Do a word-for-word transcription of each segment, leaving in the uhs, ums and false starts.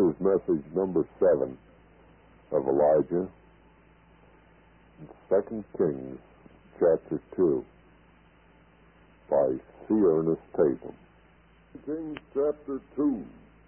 is message number seven of Elijah, Second Kings, chapter two, by C. Ernest Tatum. Kings chapter two.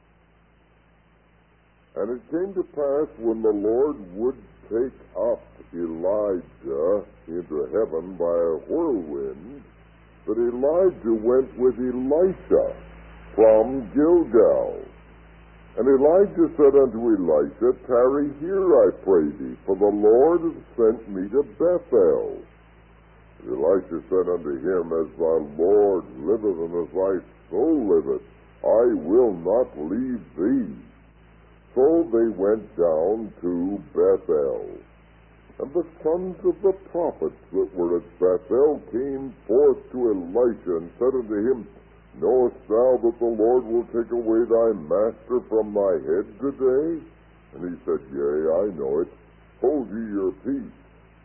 And it came to pass when the Lord would take up Elijah into heaven by a whirlwind, that Elijah went with Elisha from Gilgal. And Elijah said unto Elisha, Tarry here, I pray thee, for the Lord hath sent me to Bethel. And Elisha said unto him, As thy Lord liveth, and as thy soul liveth, I will not leave thee. So they went down to Bethel. And the sons of the prophets that were at Bethel came forth to Elisha and said unto him, Knowest thou that the Lord will take away thy master from thy head today? And he said, Yea, I know it. Hold ye your peace.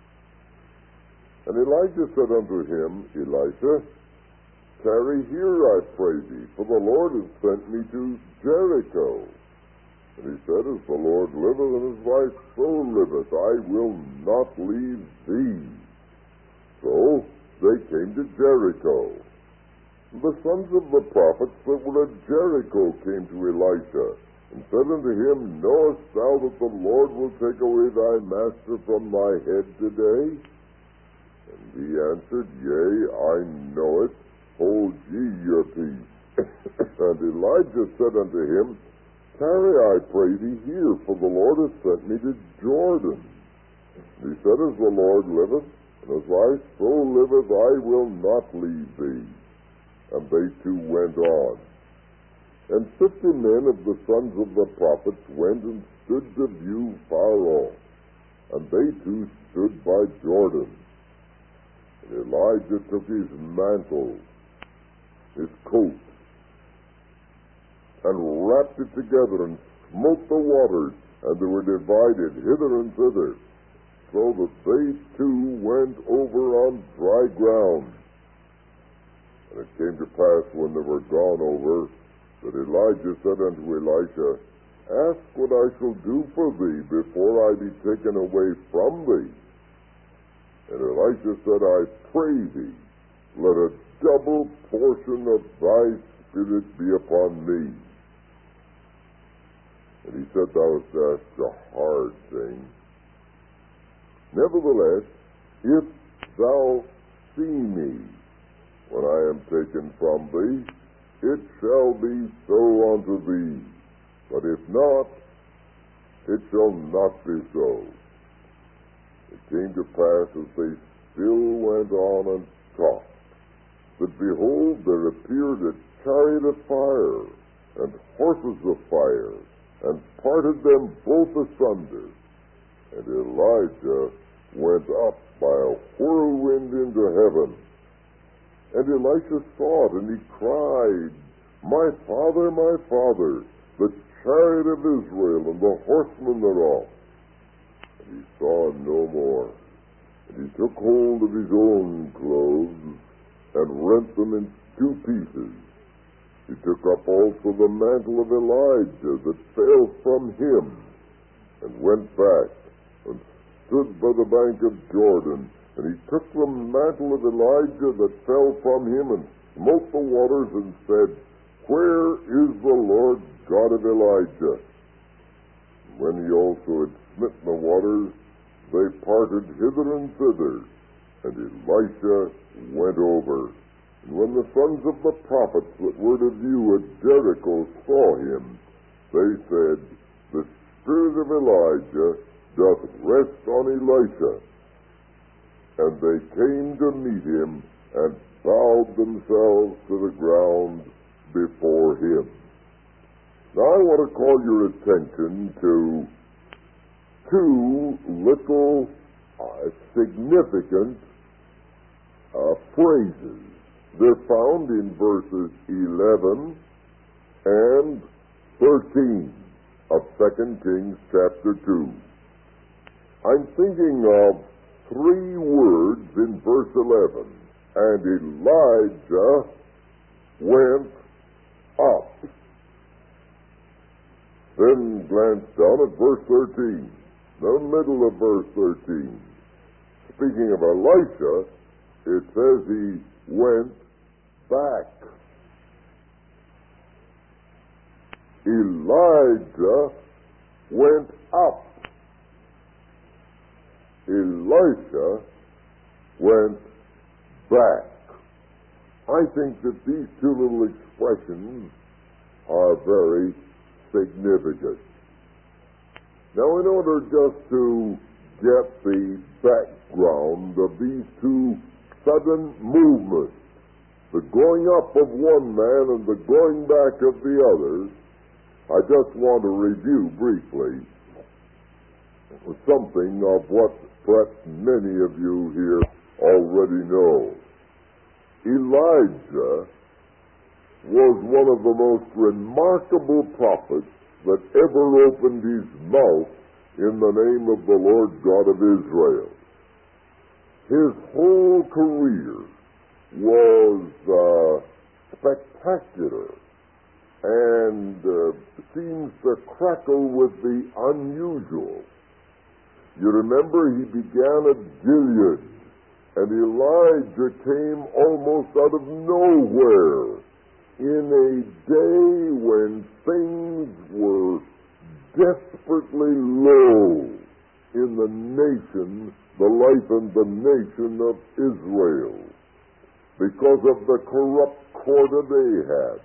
And Elijah said unto him, Elisha, Tarry here, I pray thee, for the Lord hath sent me to Jericho. And he said, As the Lord liveth, and as thy soul liveth, I will not leave thee. So they came to Jericho. The sons of the prophets that were at Jericho came to Elisha, and said unto him, Knowest thou that the Lord will take away thy master from thy head today? And he answered, Yea, I know it. Hold ye your peace. And Elijah said unto him, Tarry, I pray thee here, for the Lord hath sent me to Jordan. And he said, As the Lord liveth, and as thy soul liveth, I will not leave thee. And they two went on. And fifty men of the sons of the prophets went and stood to view far off. And they two stood by Jordan. And Elijah took his mantle, his coat, and wrapped it together, and smote the waters, and they were divided hither and thither, so that they two went over on dry ground. And it came to pass, when they were gone over, that Elijah said unto Elisha, Ask what I shall do for thee before I be taken away from thee. And Elisha said, I pray thee, let a double portion of thy spirit be upon me. And he said, Thou hast asked a hard thing. Nevertheless, if thou see me when I am taken from thee, it shall be so unto thee. But if not, it shall not be so. It came to pass, as they still went on and talked, that behold, there appeared a chariot of fire, and horses of fire, and parted them both asunder. And Elijah went up by a whirlwind into heaven. And Elisha saw it, and he cried, My father, my father, the chariot of Israel, and the horsemen thereof. And he saw no more. And he took hold of his own clothes, and rent them in two pieces. He took up also the mantle of Elijah that fell from him, and went back, and stood by the bank of Jordan. And he took the mantle of Elijah that fell from him, and smote the waters, and said, Where is the Lord God of Elijah? And when he also had smitten the waters, they parted hither and thither, and Elisha went over. And when the sons of the prophets that were to view at Jericho saw him, they said, The spirit of Elijah doth rest on Elisha. And they came to meet him, and bowed themselves to the ground before him. Now I want to call your attention to two little uh, significant uh, phrases. They're found in verses eleven and thirteen of Second Kings chapter two. I'm thinking of three words in verse eleven. And Elijah went up. Then glance down at verse thirteen, the middle of verse thirteen. Speaking of Elisha, it says he went back. Elijah went up. Elisha went back. I think that these two little expressions are very significant. Now, in order just to get the background of these two sudden movements, the going up of one man and the going back of the others, I just want to review briefly something of what perhaps many of you here already know. Elijah was one of the most remarkable prophets that ever opened his mouth in the name of the Lord God of Israel. His whole career was uh, spectacular and uh, seems to crackle with the unusual. You remember he began at Gilead, and Elijah came almost out of nowhere in a day when things were desperately low in the nation, the life and the nation of Israel, because of the corrupt court of Ahab,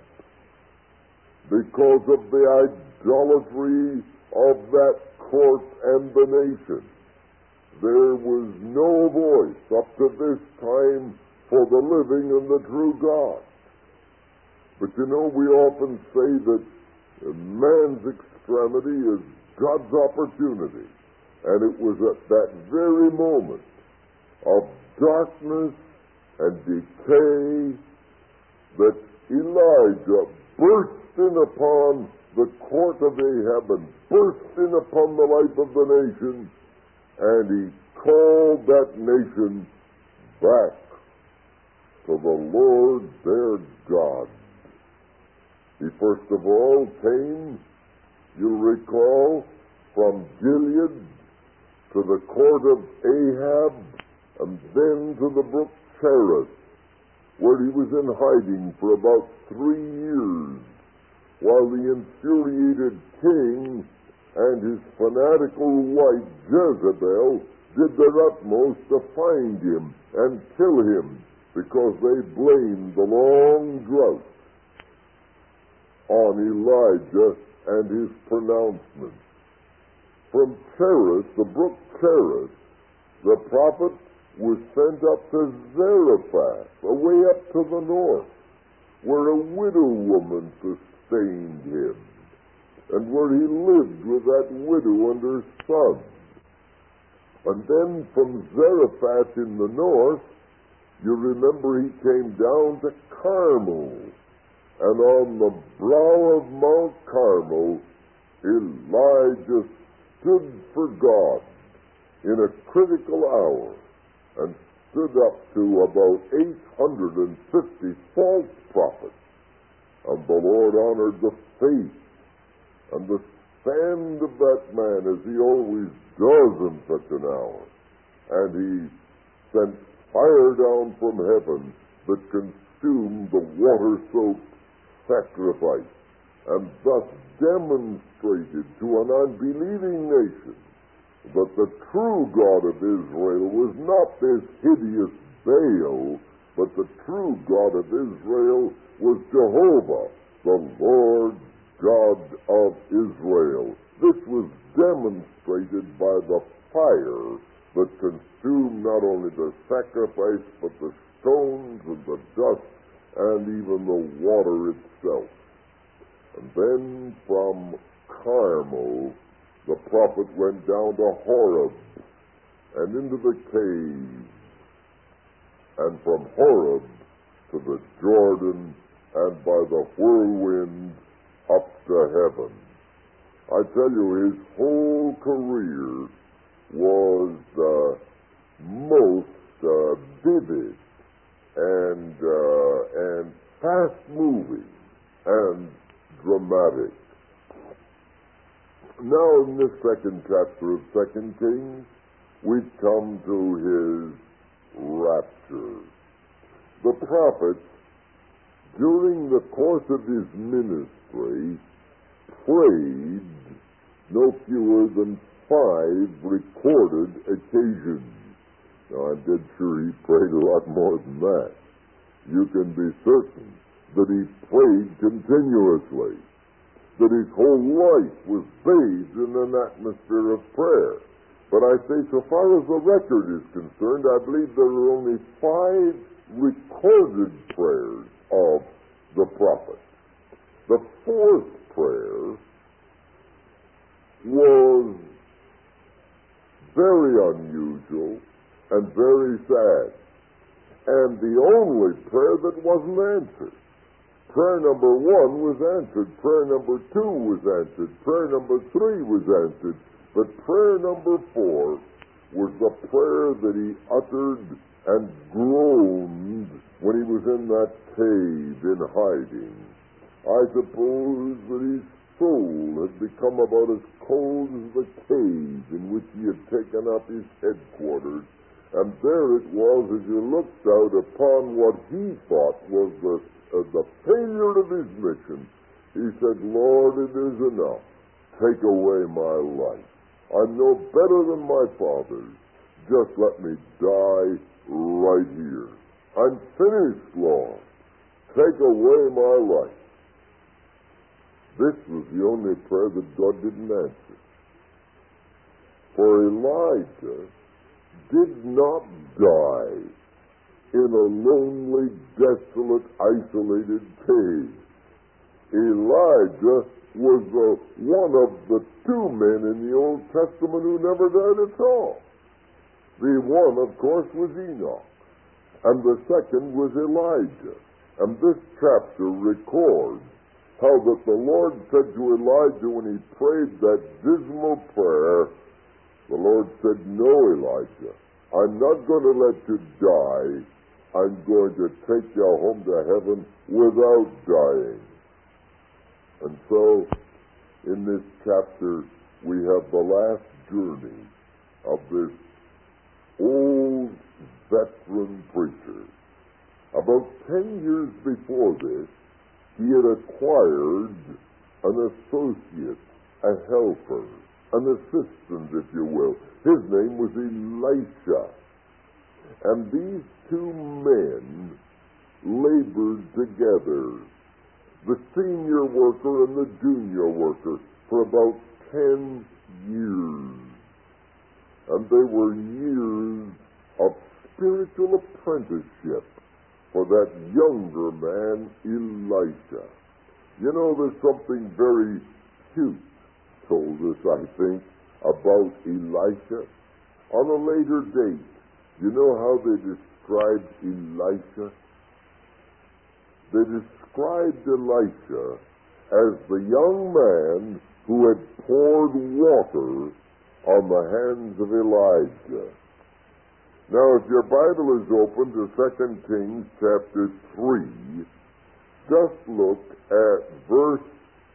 because of the idolatry of that court and the nation. There was no voice up to this time for the living and the true God. But you know, we often say that man's extremity is God's opportunity. And it was at that very moment of darkness and decay that Elijah burst in upon the court of Ahab and burst in upon the life of the nation, and he called that nation back to the Lord their God. He first of all came, you recall, from Gilead to the court of Ahab, and then to the brook Cherith, where he was in hiding for about three years, while the infuriated king and his fanatical wife Jezebel did their utmost to find him and kill him, because they blamed the long drought on Elijah and his pronouncements. From Cherith, the brook Cherith, the prophet was sent up to Zarephath, away up to the north, where a widow woman sustained him, and where he lived with that widow and her son. And then from Zarephath in the north, you remember he came down to Carmel, and on the brow of Mount Carmel, Elijah stood for God in a critical hour, and stood up to about eight hundred fifty false prophets. And the Lord honored the faith and the stand of that man, as he always does in such an hour. And he sent fire down from heaven that consumed the water-soaked sacrifice, and thus demonstrated to an unbelieving nation that the true God of Israel was not this hideous Baal, but the true God of Israel was Jehovah, the Lord God of Israel. This was demonstrated by the fire that consumed not only the sacrifice, but the stones and the dust and even the water itself. And then from Carmel, the prophet went down to Horeb and into the cave, and from Horeb to the Jordan, and by the whirlwind up to heaven. I tell you, his whole career was uh, most uh, vivid and uh, and fast-moving and dramatic. now in this second chapter of Second Kings, we come to his rapture. The prophet, during the course of his ministry, prayed no fewer than five recorded occasions. Now, I'm dead sure he prayed a lot more than that. You can be certain that he prayed continuously, that his whole life was bathed in an atmosphere of prayer. But I say, so far as the record is concerned, I believe there are only five recorded prayers of the prophet. The fourth prayer was very unusual and very sad, and the only prayer that wasn't answered. Prayer number one was answered, prayer number two was answered, prayer number three was answered, but prayer number four was the prayer that he uttered and groaned when he was in that cave in hiding. I suppose that his soul had become about as cold as the cave in which he had taken up his headquarters, and there it was as he looked out upon what he thought was the, uh, the failure of his mission. He said, Lord, it is enough. Take away my life. I'm no better than my fathers. Just let me die right here. I'm finished, Lord. Take away my life. This was the only prayer that God didn't answer. For Elijah did not die in a lonely, desolate, isolated cave. Elijah was the, one of the two men in the Old Testament who never died at all. The one, of course, was Enoch, and the second was Elijah. And this chapter records how that the Lord said to Elijah when he prayed that dismal prayer, the Lord said, no, Elijah, I'm not going to let you die. I'm going to take you home to heaven without dying. And so, in this chapter, we have the last journey of this old veteran preacher. About ten years before this, he had acquired an associate, a helper, an assistant, if you will. His name was Elisha. And these two men labored together, the senior worker and the junior worker, for about ten years. And they were years of spiritual apprenticeship for that younger man, Elisha. You know, there's something very cute told us, I think, about Elisha. On a later date, you know how they described Elisha? They described Elisha as the young man who had poured water on the hands of Elijah. Now, if your Bible is open to Second Kings chapter three, just look at verse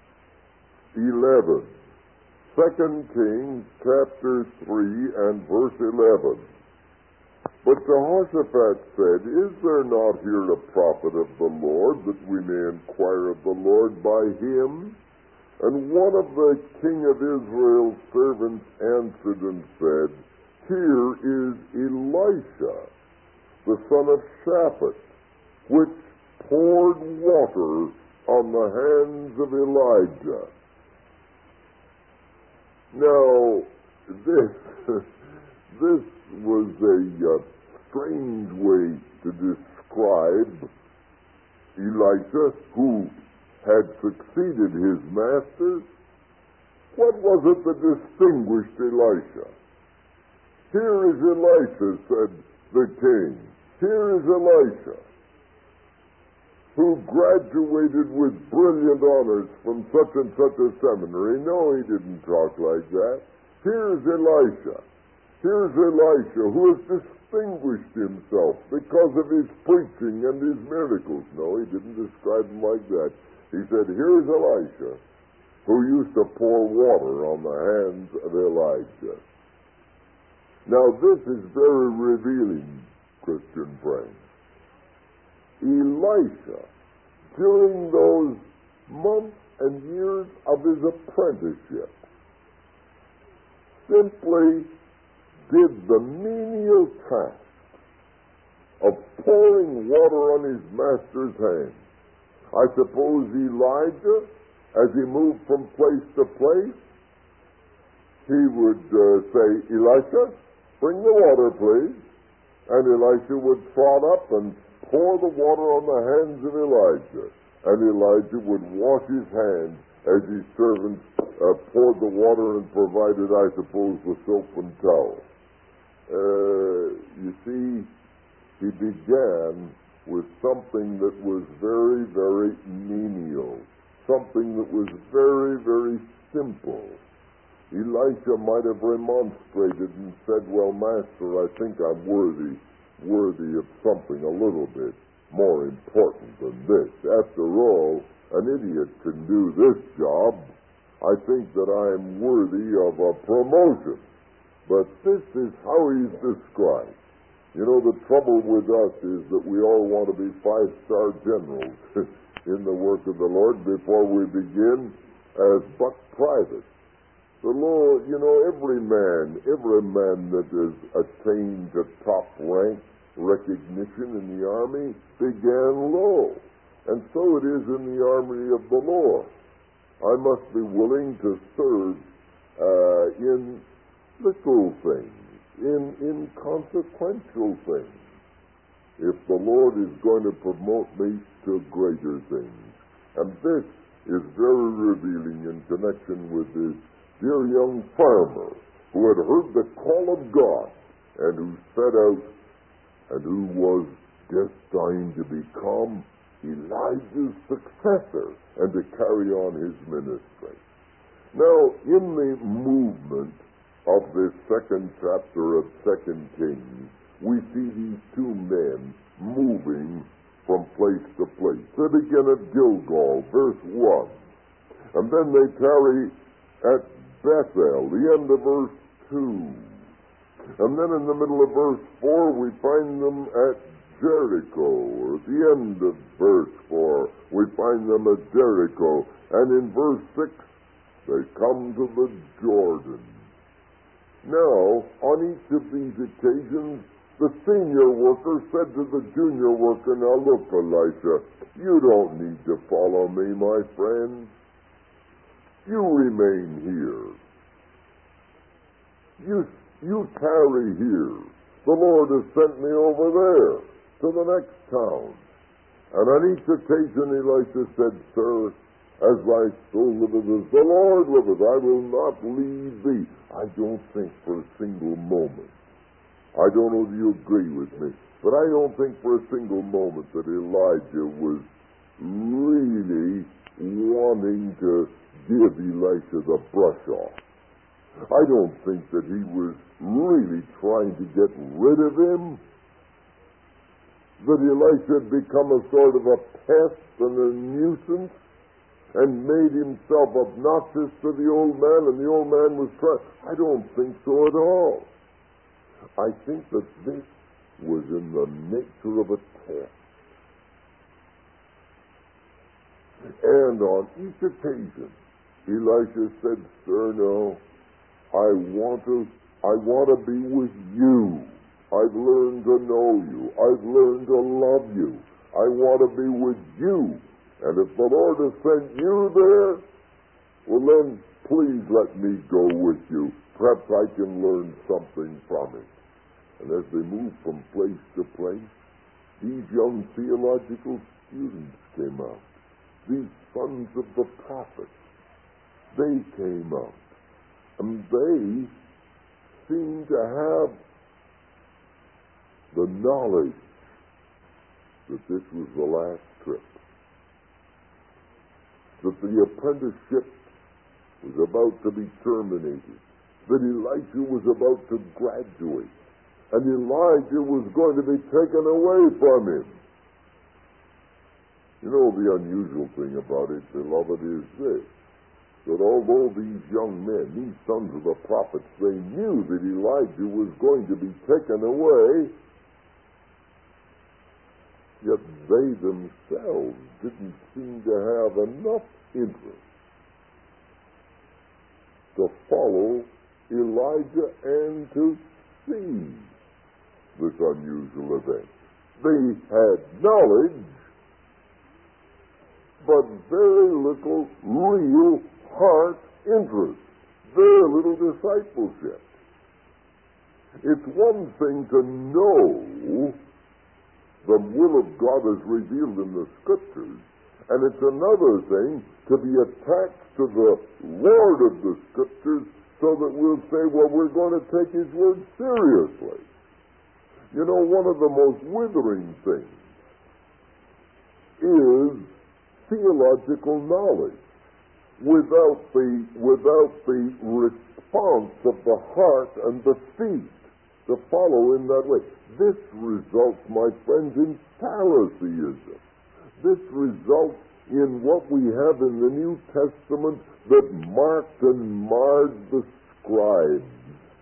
eleven. Second Kings chapter three and verse eleven. But Jehoshaphat said, is there not here a prophet of the Lord, that we may inquire of the Lord by him? And one of the king of Israel's servants answered and said, here is Elisha, the son of Shaphat, which poured water on the hands of Elijah. Now, this, this was a uh, strange way to describe Elisha, who had succeeded his master. What was it that distinguished Elisha? Here is Elisha, said the king. Here is Elisha, who graduated with brilliant honors from such and such a seminary. No, he didn't talk like that. Here is Elisha. Here's Elisha, who has distinguished himself because of his preaching and his miracles. No, he didn't describe him like that. He said, here's Elisha, who used to pour water on the hands of Elijah. Now, this is very revealing, Christian friends. Elisha, during those months and years of his apprenticeship, simply did the menial task of pouring water on his master's hands. I suppose Elijah, as he moved from place to place, he would uh, say, Elisha, bring the water, please. And Elisha would trot up and pour the water on the hands of Elijah. And Elijah would wash his hands as his servants uh, poured the water and provided, I suppose, the soap and towel. Uh, you see, he began with something that was very, very menial, something that was very, very simple. Elisha might have remonstrated and said, well, Master, I think I'm worthy, worthy of something a little bit more important than this. After all, an idiot can do this job. I think that I am worthy of a promotion. But this is how he's described. You know, the trouble with us is that we all want to be five-star generals in the work of the Lord before we begin as buck privates. The Lord, you know, every man, every man that has attained the top rank recognition in the army began low. And so it is in the army of the Lord. I must be willing to serve uh, in little things, in inconsequential things, if the Lord is going to promote me to greater things. And this is very revealing in connection with this dear young farmer who had heard the call of God and who set out and who was destined to become Elijah's successor and to carry on his ministry. Now, in the movement of this second chapter of Second Kings, we see these two men moving from place to place. They begin at Gilgal, verse one, and then they tarry at Bethel, the end of verse two. And then in the middle of verse four, we find them at Jericho, or at the end of verse four, we find them at Jericho. And in verse six, they come to the Jordan. Now, on each of these occasions, the senior worker said to the junior worker, now look, Elisha, you don't need to follow me, my friend. You remain here. You, you tarry here. The Lord has sent me over there to the next town. And on each occasion Elisha said, sir, as thy soul liveth, as the Lord liveth, I will not leave thee. I don't think for a single moment. I don't know if you agree with me, but I don't think for a single moment that Elijah was really wanting to give Elisha the brush off. I don't think that he was really trying to get rid of him, that Elisha had become a sort of a pest and a nuisance and made himself obnoxious to the old man, and the old man was trying. I don't think so at all. I think that this was in the nature of a test. And on each occasion, Elisha said, sir, no, I want to, I want to be with you. I've learned to know you. I've learned to love you. I want to be with you. And if the Lord has sent you there, well then, please let me go with you. Perhaps I can learn something from it. And as they moved from place to place, these young theological students came out. These sons of the prophets, they came out. And they seemed to have the knowledge that this was the last trip, that the apprenticeship was about to be terminated, that Elisha was about to graduate, and Elijah was going to be taken away from him. You know, the unusual thing about it, beloved, is this. that although these young men, these sons of the prophets, they knew that Elijah was going to be taken away, yet they themselves didn't seem to have enough interest to follow Elijah and to see this unusual event. They had knowledge, but very little real heart interest, very little discipleship. It's one thing to know the will of God is revealed in the Scriptures, and it's another thing to be attached to the Lord of the Scriptures so that we'll say, well, we're going to take His Word seriously. You know, one of the most withering things is theological knowledge without the without the response of the heart and the feet to follow in that way. This results, my friends, in Phariseeism. This results in what we have in the New Testament that marked and marred the scribes.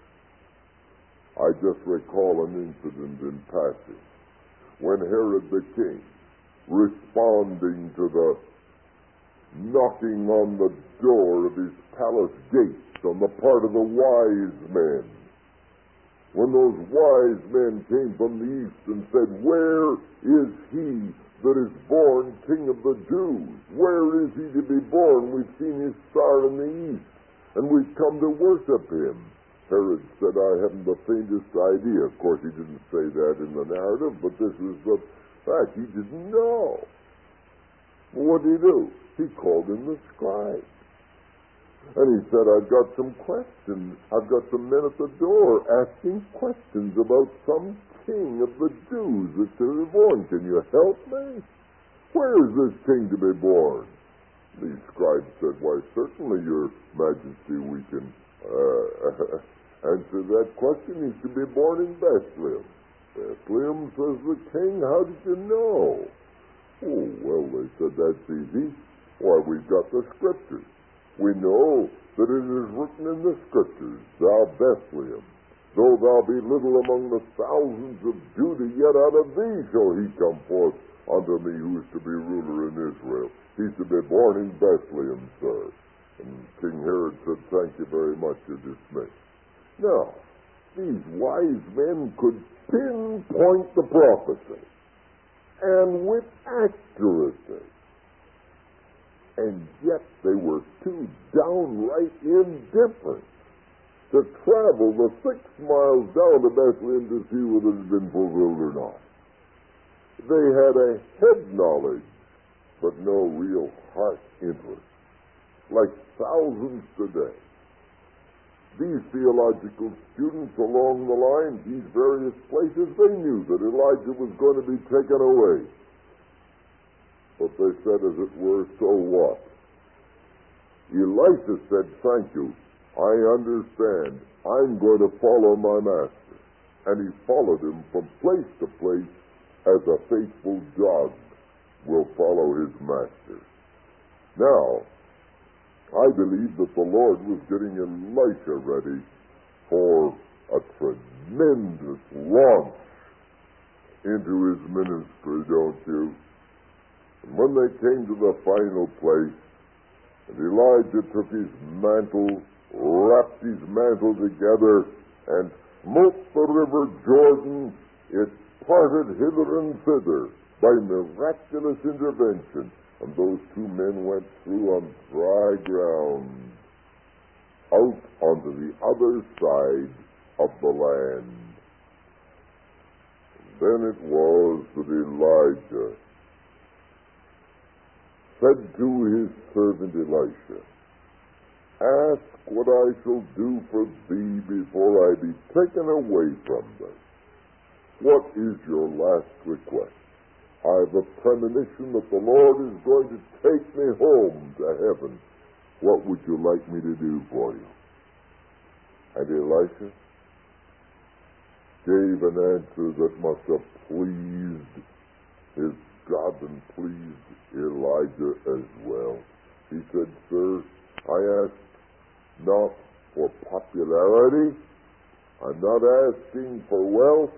I just recall an incident in passing when Herod the king, responding to the knocking on the door of his palace gates on the part of the wise men, when those wise men came from the east and said, "Where is he that is born King of the Jews? Where is he to be born? We've seen his star in the east, and we've come to worship him." Herod said, "I haven't the faintest idea." Of course, he didn't say that in the narrative, but this is the fact. He didn't know. What did he do? He called in the scribe. And he said, "I've got some questions. I've got some men at the door asking questions about some king of the Jews that's to be born. Can you help me? Where is this king to be born?" The scribe said, "Why, certainly, Your Majesty, we can uh, answer that question. He's to be born in Bethlehem." "Bethlehem," says the king. "How did you know?" "Oh, well," they said, "that's easy. Why, we've got the Scriptures. We know that it is written in the Scriptures, 'Thou Bethlehem, though thou be little among the thousands of Judah, yet out of thee shall he come forth unto me who is to be ruler in Israel. He's to be born in Bethlehem, sir." And King Herod said, "Thank you very much, you're dismissed." Now, these wise men could pinpoint the prophecy, and with accuracy. And yet they were too downright indifferent to travel the six miles down to Bethlehem to see whether it had been fulfilled or not. They had a head knowledge, but no real heart interest, like thousands today. These theological students along the line, these various places, they knew that Elijah was going to be taken away. But they said, as it were, so what? Elisha said, "Thank you. I understand. I'm going to follow my master." And he followed him from place to place as a faithful dog will follow his master. Now, I believe that the Lord was getting Elisha ready for a tremendous launch into his ministry, don't you? And when they came to the final place, and Elijah took his mantle, wrapped his mantle together, and smote the river Jordan, it parted hither and thither by miraculous intervention, and those two men went through on dry ground, out onto the other side of the land. And then it was that Elijah said to his servant Elisha, "Ask what I shall do for thee before I be taken away from thee. What is your last request? I have a premonition that the Lord is going to take me home to heaven. What would you like me to do for you?" And Elisha gave an answer that must have pleased his God and pleased Elijah as well. He said, "Sir, I ask not for popularity. I'm not asking for wealth.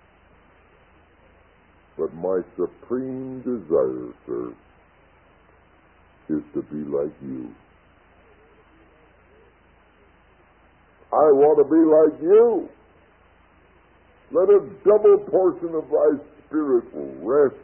But my supreme desire, sir, is to be like you. I want to be like you. Let a double portion of thy Spirit rest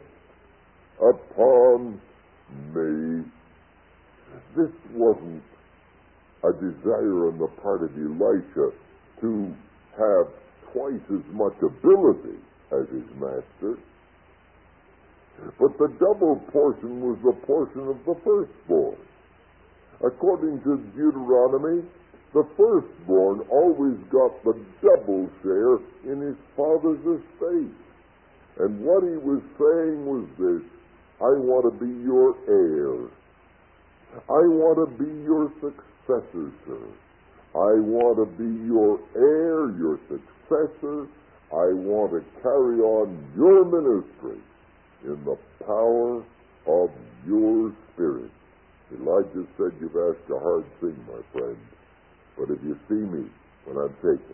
upon me. This wasn't a desire on the part of Elisha to have twice as much ability as his master, but the double portion was the portion of the firstborn. According to Deuteronomy, the firstborn always got the double share in his father's estate. And what he was saying was this: I want to be your heir. I want to be your successor, sir. I want to be your heir, your successor. I want to carry on your ministry in the power of your Spirit. Elijah said, you've asked a hard thing, my friend. But if you see me when I'm taken,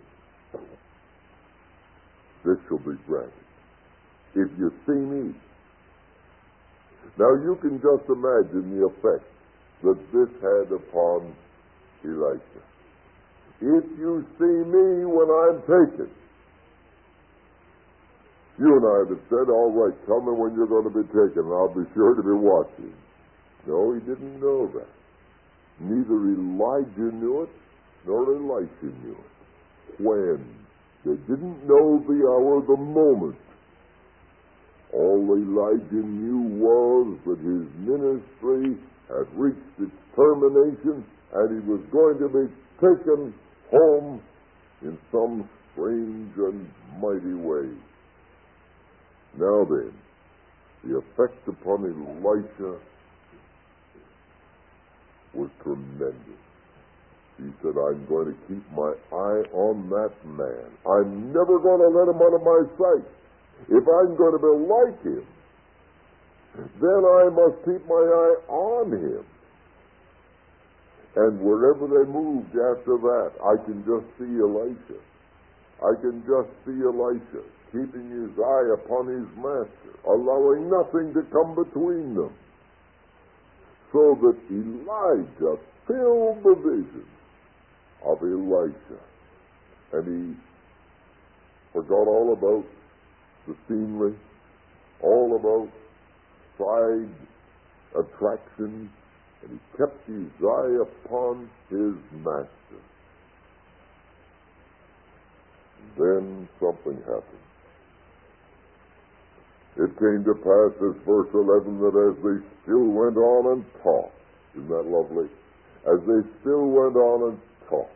this shall be granted. If you see me. Now you can just imagine the effect that this had upon Elisha. If you see me when I'm taken, you and I would have said, all right, tell me when you're going to be taken, and I'll be sure to be watching. No, he didn't know that. Neither Elijah knew it, nor Elisha knew it. When? They didn't know the hour, the moment. All Elijah knew was that his ministry had reached its termination, and he was going to be taken home in some strange and mighty way. Now then, the effect upon Elisha was tremendous. He said, I'm going to keep my eye on that man. I'm never going to let him out of my sight. If I'm going to be like him, then I must keep my eye on him. And wherever they moved after that, I can just see Elisha. I can just see Elisha keeping his eye upon his master, allowing nothing to come between them. So that Elijah filled the vision of Elisha. And he forgot all about the scenery, all about side attractions, and he kept his eye upon his master. Then something happened. It came to pass, as verse eleven, that as they still went on and talked, isn't that lovely? As they still went on and talked,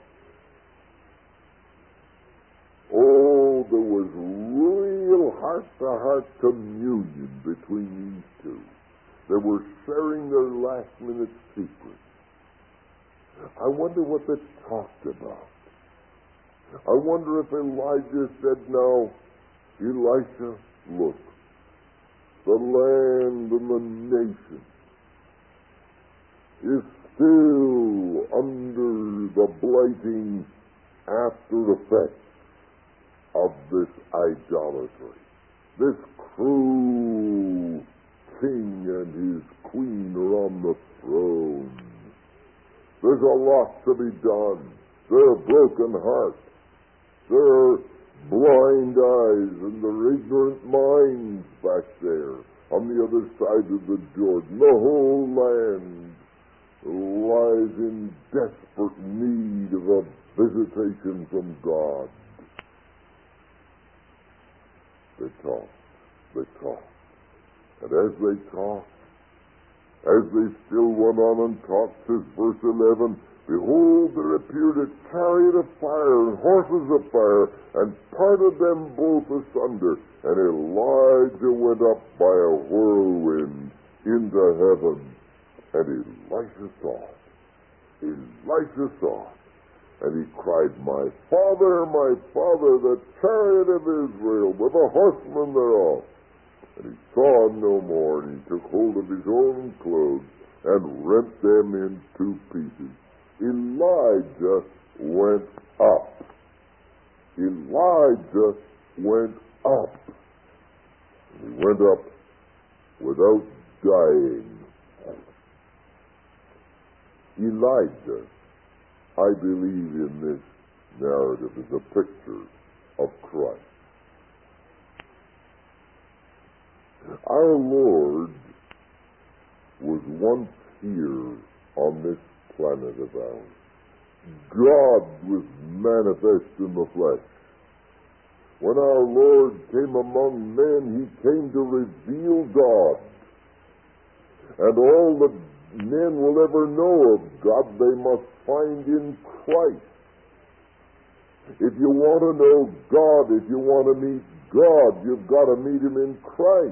oh, there was real heart-to-heart communion between these two. They were sharing their last-minute secrets. I wonder what they talked about. I wonder if Elijah said, now, Elisha, look, the land and the nation is still under the blighting after effects of this idolatry. This cruel king and his queen are on the throne. There's a lot to be done. There are broken hearts. There are blind eyes and their ignorant minds back there on the other side of the Jordan. The whole land lies in desperate need of a visitation from God. They talked. They talked. And as they talked, as they still went on and talked, says verse eleven, behold, there appeared a chariot of fire and horses of fire, and parted them both asunder. And Elijah went up by a whirlwind into heaven. And Elisha saw it. Elisha saw it. And he cried, my father, my father, the chariot of Israel, with the horsemen thereof. And he saw no more, and he took hold of his own clothes and rent them in two pieces. Elijah went up. Elijah went up. He went up without dying. Elijah, I believe in this narrative, is a picture of Christ. Our Lord was once here on this planet of ours. God was manifest in the flesh. When our Lord came among men, he came to reveal God. And all that men will ever know of God, they must find in Christ. If you want to know God, if you want to meet God, you've got to meet him in Christ.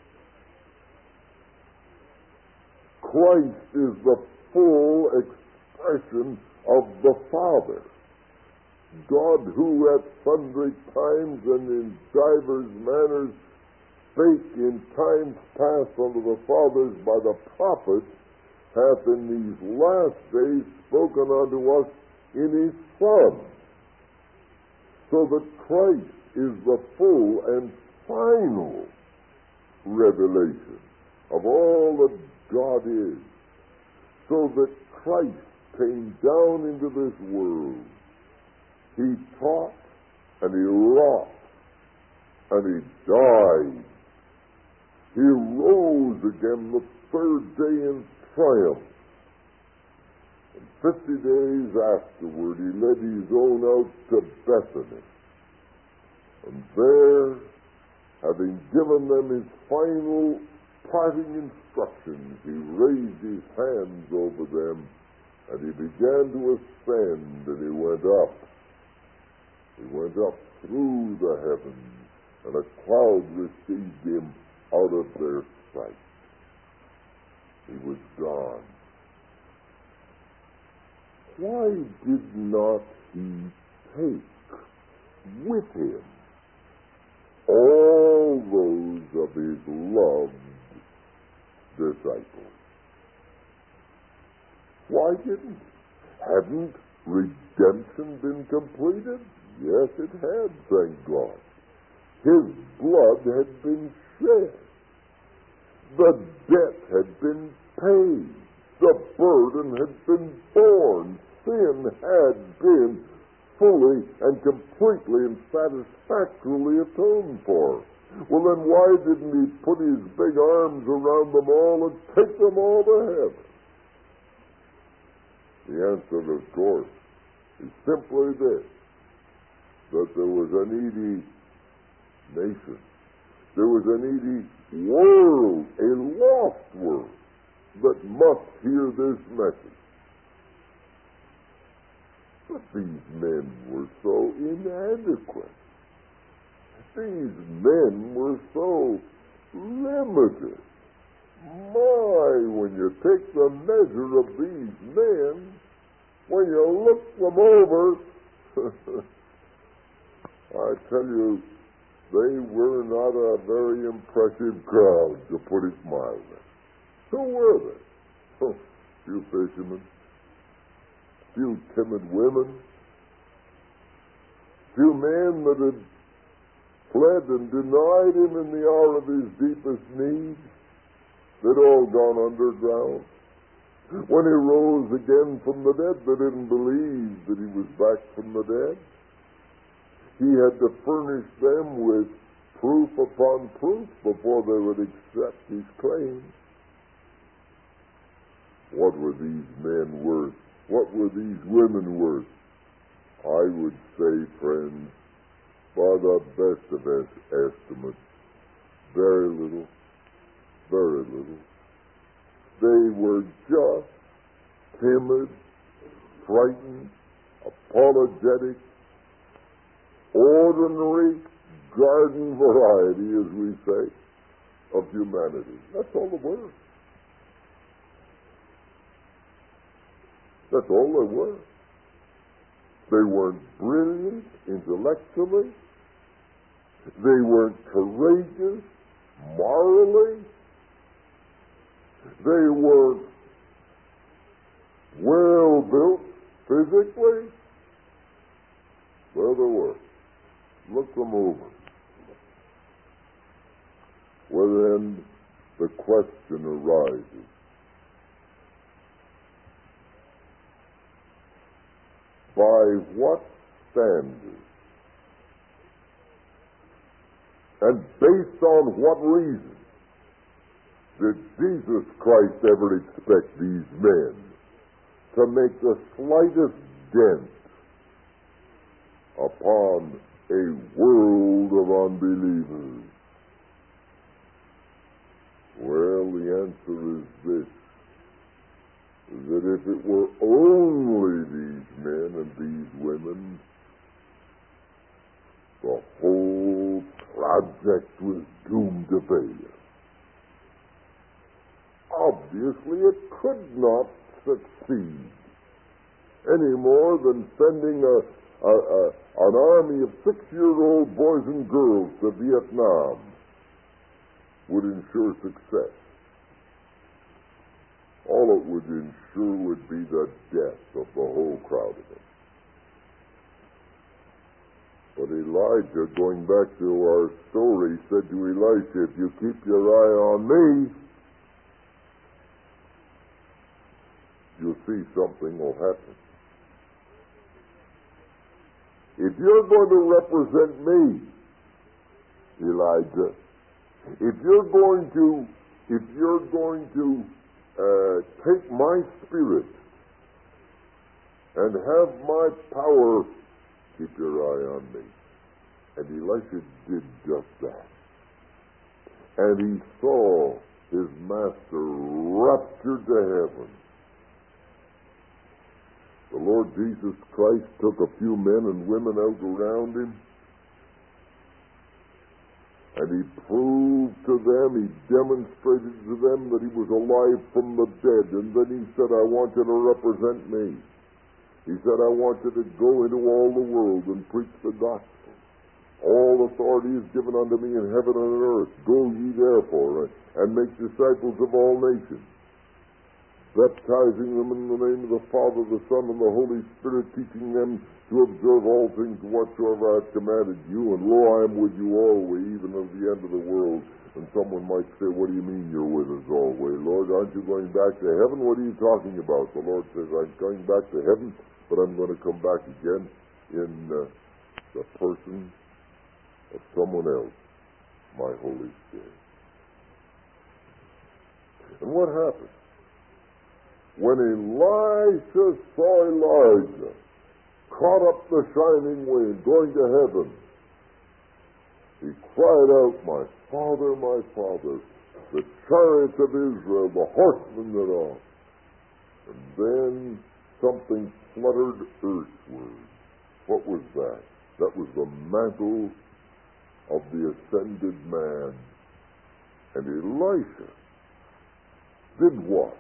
Christ is the full expression of the Father. God, who at sundry times and in divers manners spake in times past unto the fathers by the prophets, hath in these last days spoken unto us in his Son. So that Christ is the full and final revelation of all that God is. So that Christ came down into this world. He taught and he wrought and he died. He rose again the third day in triumph. And fifty days afterward he led his own out to Bethany. And there, having given them his final parting instructions, he raised his hands over them and he began to ascend, and he went up. He went up through the heavens, and a cloud received him out of their sight. He was gone. Why did not he take with him all those of his loved disciples? Why didn't? Hadn't redemption been completed? Yes, it had, thank God. His blood had been shed. The debt had been paid. The burden had been borne. Sin had been fully and completely and satisfactorily atoned for. Well, then why didn't he put his big arms around them all and take them all to heaven? The answer, of course, is simply this, that there was a needy nation. There was a needy world, a lost world, that must hear this message. But these men were so inadequate. These men were so limited. My, when you take the measure of these men, when you look them over, I tell you, they were not a very impressive crowd, to put it mildly. Who were they? A few fishermen, a few timid women, a few men that had fled and denied him in the hour of his deepest need. They'd all gone underground. When he rose again from the dead, they didn't believe that he was back from the dead. He had to furnish them with proof upon proof before they would accept his claim. What were these men worth? What were these women worth? I would say, friends, by the best of estimates, very little. Very little. They were just timid, frightened, apologetic, ordinary garden variety, as we say, of humanity. That's all they were. That's all they were. They weren't brilliant intellectually. They weren't courageous morally. They were well built physically, well, there were. Look them over. Well, then the question arises. By what standard and based on what reason did Jesus Christ ever expect these men to make the slightest dent upon a world of unbelievers? Well, the answer is this, that if it were only these men and these women, the whole project was doomed to failure. Obviously, it could not succeed any more than sending a, a, a, an army of six-year-old boys and girls to Vietnam would ensure success. All it would ensure would be the death of the whole crowd of them. But Elijah, going back to our story, said to Elisha, if you keep your eye on me, you'll see something will happen. If you're going to represent me, Elijah, if you're going to, if you're going to uh, take my spirit and have my power, keep your eye on me. And Elisha did just that. And he saw his master raptured to heaven. The Lord Jesus Christ took a few men and women out around him, and he proved to them, he demonstrated to them that he was alive from the dead. And then he said, I want you to represent me. He said, I want you to go into all the world and preach the gospel. All authority is given unto me in heaven and on earth. Go ye therefore and make disciples of all nations, baptizing them in the name of the Father, the Son, and the Holy Spirit, teaching them to observe all things whatsoever I have commanded you. And lo, I am with you always, even unto the end of the world. And someone might say, what do you mean you're with us always? Lord, aren't you going back to heaven? What are you talking about? The Lord says, I'm going back to heaven, but I'm going to come back again in uh, the person of someone else, my Holy Spirit. And what happened? When Elisha saw Elijah caught up the shining wind going to heaven, he cried out, my father, my father, the chariots of Israel, the horsemen thereof. And then something fluttered earthward. What was that? That was the mantle of the ascended man. And Elisha did what?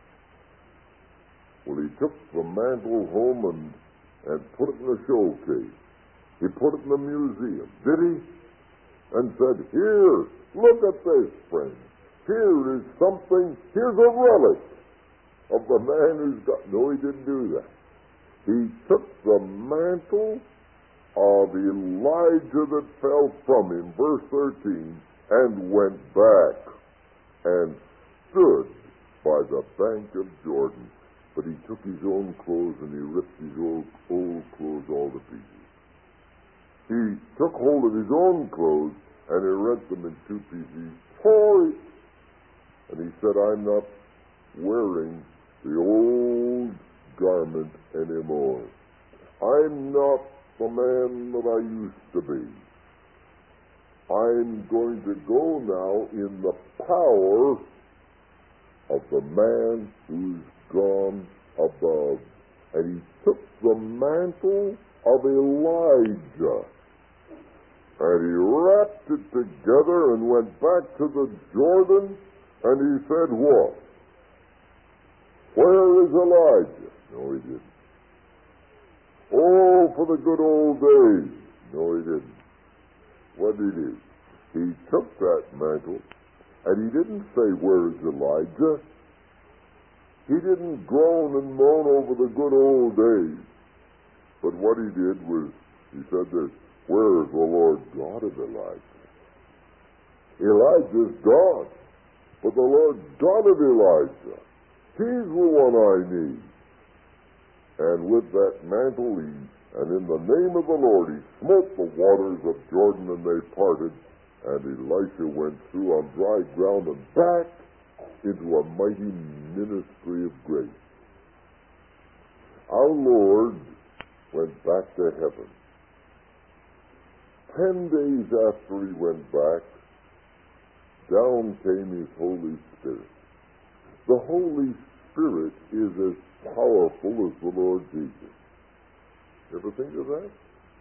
Well, he took the mantle home and, and put it in a showcase. He put it in a museum. Did he? And said, here, look at this, friends. Here is something, here's a relic of the man who's got... No, he didn't do that. He took the mantle of Elijah that fell from him, verse thirteen, and went back and stood by the bank of Jordan. But he took his own clothes and he ripped his old, old clothes all to pieces. He took hold of his own clothes and he rent them in two pieces, tore it, and he said, I'm not wearing the old garment anymore. I'm not the man that I used to be. I'm going to go now in the power of the man who's gone above. And he took the mantle of Elijah and he wrapped it together and went back to the Jordan, and he said, what? Where is Elijah? No, he didn't. Oh, for the good old days. No, he didn't. What did he do? He took that mantle, and he didn't say, where is Elijah? He didn't groan and moan over the good old days. But what he did was, he said this, where is the Lord God of Elijah? Elijah's God, but the Lord God of Elijah, he's the one I need. And with that mantle, he, and in the name of the Lord, he smote the waters of Jordan, and they parted, and Elisha went through on dry ground and back into a mighty ministry of grace. Our Lord went back to heaven. Ten days after he went back, down came his Holy Spirit. The Holy Spirit is as powerful as the Lord Jesus. Ever think of that?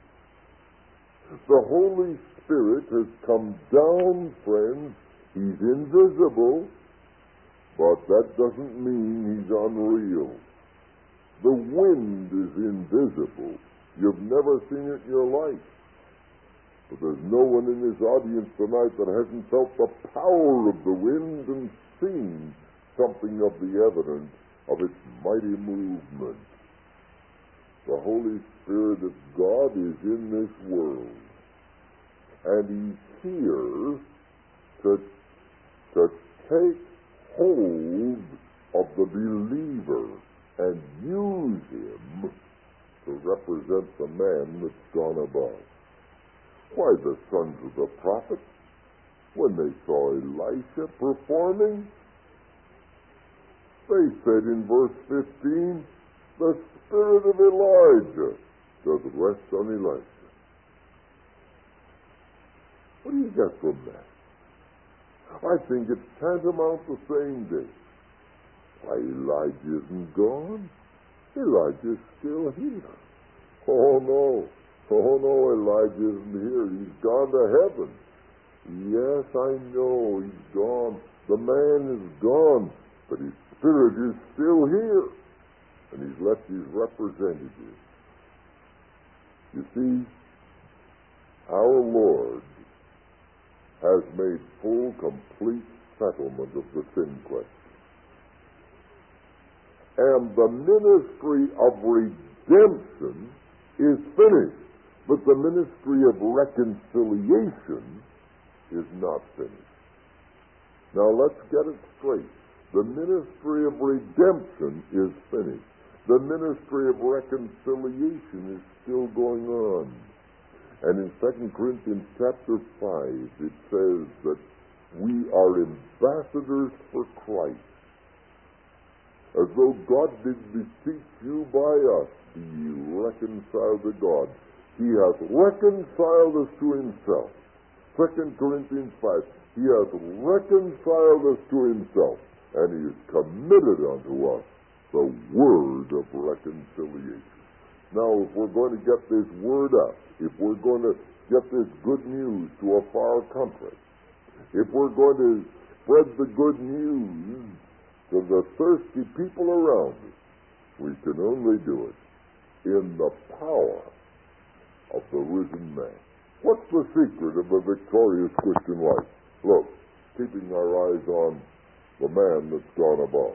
The Holy Spirit has come down, friends. He's invisible, but that doesn't mean he's unreal. The wind is invisible. You've never seen it in your life. But there's no one in this audience tonight that hasn't felt the power of the wind and seen something of the evidence of its mighty movement. The Holy Spirit of God is in this world, and he's here to, to take hold of the believer and use him to represent the man that's gone above. Why, the sons of the prophets, when they saw Elisha performing, they said in verse fifteen, the spirit of Elijah does rest on Elisha. What do you get from that? I think it's tantamount to saying this. Why, Elijah isn't gone. Elijah's still here. Oh, no. Oh, no, Elijah isn't here. He's gone to heaven. Yes, I know, he's gone. The man is gone, but his spirit is still here. And he's left his representative. You see, our Lord has made full, complete settlement of the sin question. And the ministry of redemption is finished. But the ministry of reconciliation is not finished. Now let's get it straight. The ministry of redemption is finished. The ministry of reconciliation is still going on. And in Second Corinthians chapter five, it says that we are ambassadors for Christ. As though God did beseech you by us, be ye reconciled to God. He has reconciled us to himself. Second Corinthians five. He has reconciled us to himself, and he has committed unto us the word of reconciliation. Now, if we're going to get this word up, if we're going to get this good news to a far country, if we're going to spread the good news to the thirsty people around us, we can only do it in the power of the risen man. What's the secret of a victorious Christian life? Look, keeping our eyes on the man that's gone above.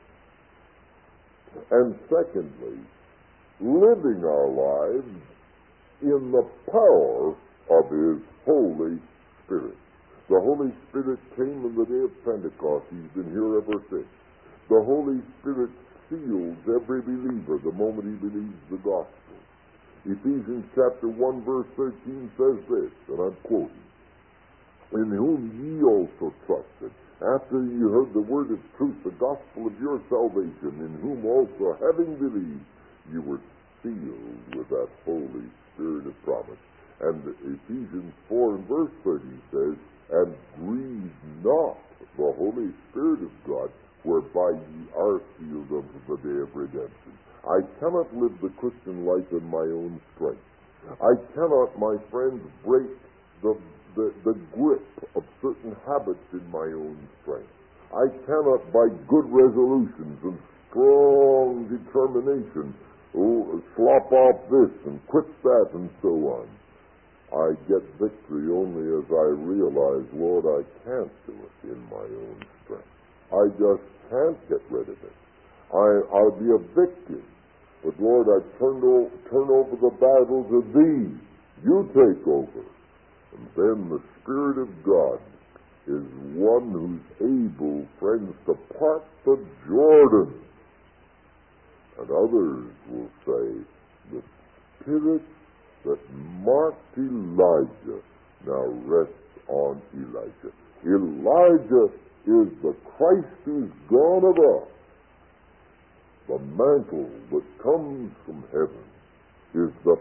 And secondly, living our lives in the power of his Holy Spirit. The Holy Spirit came on the day of Pentecost. He's been here ever since. The Holy Spirit seals every believer the moment he believes the gospel. Ephesians chapter one verse thirteen says this, and I'm quoting, in whom ye also trusted, after you heard the word of truth, the gospel of your salvation, in whom also, having believed, you were sealed with that Holy Spirit of promise. And Ephesians four and verse thirty says, and grieve not the Holy Spirit of God, whereby ye are sealed unto the day of redemption. I cannot live the Christian life in my own strength. I cannot, my friends, break the, the, the grip of certain habits in my own strength. I cannot, by good resolutions and strong determination, oh, slop off this and quit that and so on. I get victory only as I realize, Lord, I can't do it in my own strength. I just can't get rid of it. I, I'll be a victim. But Lord, I turn, o- turn over the battle to Thee. You take over. And then the Spirit of God is one who's able, friends, to part the Jordan. And others will say, the Spirit that marked Elijah now rests on Elijah. Elijah is the Christ who's gone above. The mantle that comes from heaven is the